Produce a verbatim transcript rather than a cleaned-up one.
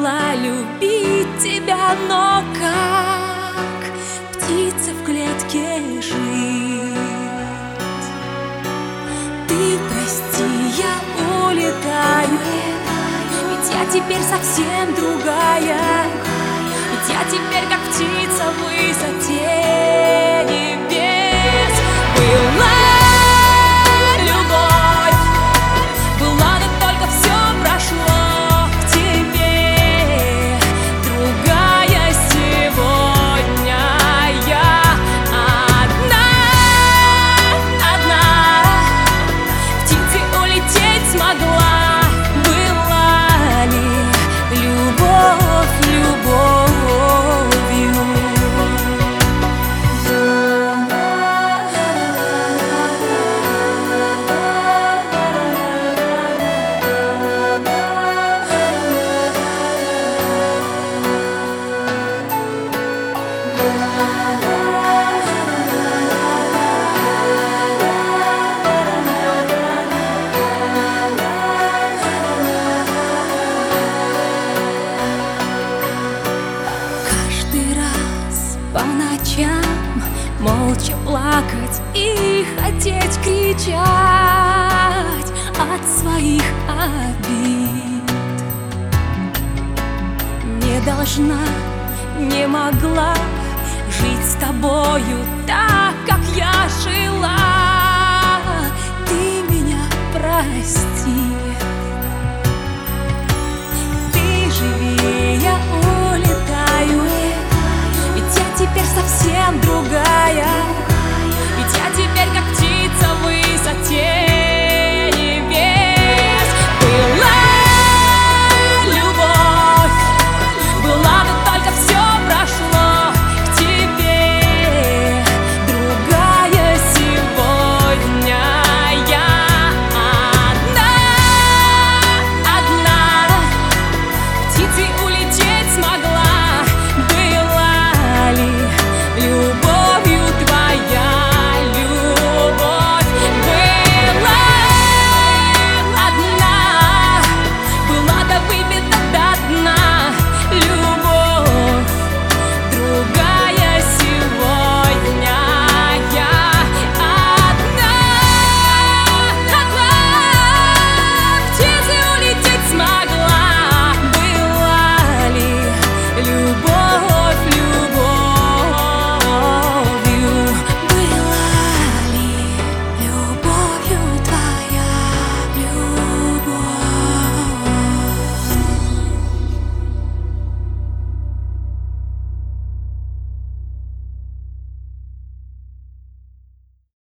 могла любить тебя, но как птица в клетке жить? Ты прости, я улетаю, ведь я теперь совсем другая, ведь я теперь как птица в высоте небес. Была по ночам молча плакать и хотеть кричать от своих обид. Не должна, не могла жить с тобою так, как я жила. Ты меня прости.